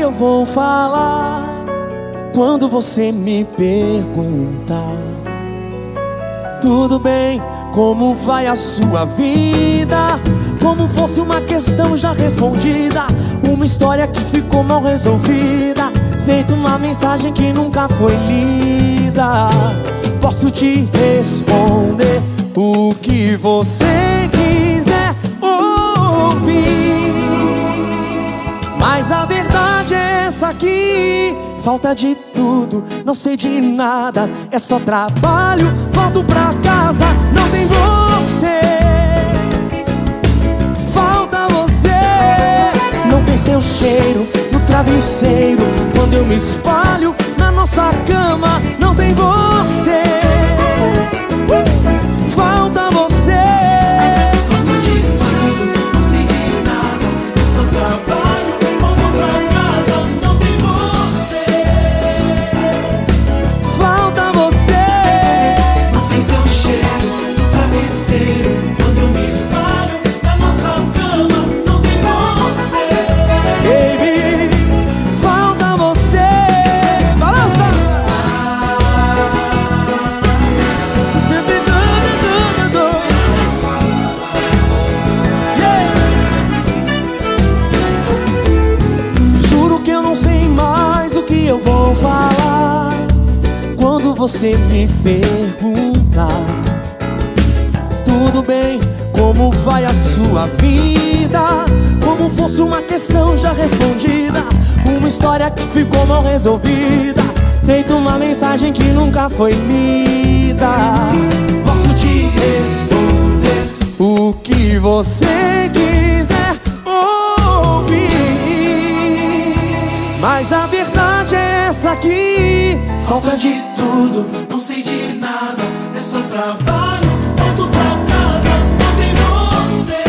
eu vou falar quando você me perguntar: tudo bem, como vai a sua vida? Como fosse uma questão já respondida, uma história que ficou mal resolvida, feito uma mensagem que nunca foi lida. Posso te responder o que você quiser ouvir, mas a verdade é essa aqui: falta de tudo, não sei de nada, é só trabalho, volto pra casa, não tem você. Falta você, não tem seu cheiro no travesseiro, quando eu me espalho na nossa cama, não tem você. Falta você. Falta de tudo, não sei de nada, é só trabalho, volto pra casa, não tem você. Falta você, Não tem seu cheiro no travesseiro, quando eu me espalho na nossa cama, não tem você. baby. Falta você. Balança. Yeah. Juro que eu não sei mais o que eu vou falar quando você me perguntar: tudo bem, como vai a sua vida? Como fosse uma questão já respondida, uma história que ficou mal resolvida, feito uma mensagem que nunca foi lida. Posso te responder o que você quiser ouvir, mas a verdade é essa aqui: Falta de tudo, não sei de nada, é só trabalho, volto pra casa, não tem você.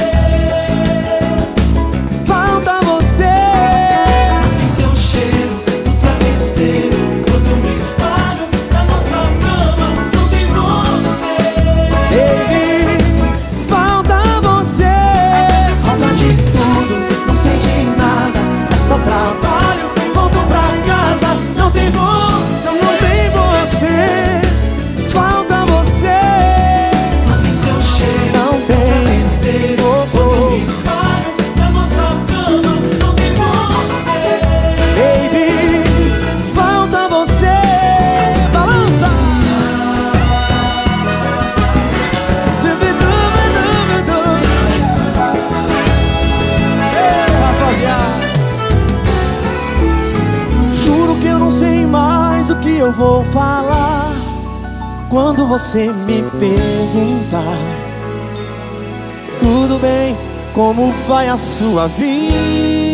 falta você. Não tem seu cheiro no travesseiro, quando eu me espalho na nossa cama, não tem você. Baby, falta você. Falta de tudo, não sei de nada, é só trabalho, volto pra casa, não tem você. Não tem você. Falta você. Não tem seu cheiro Não no tem. travesseiro, quando eu me espalho na nossa cama, não tem você. Baby, falta você. Balança. Ei, rapaziada, juro que eu não sei mais o que eu vou falar quando você me perguntar: tudo bem, como vai a sua vida?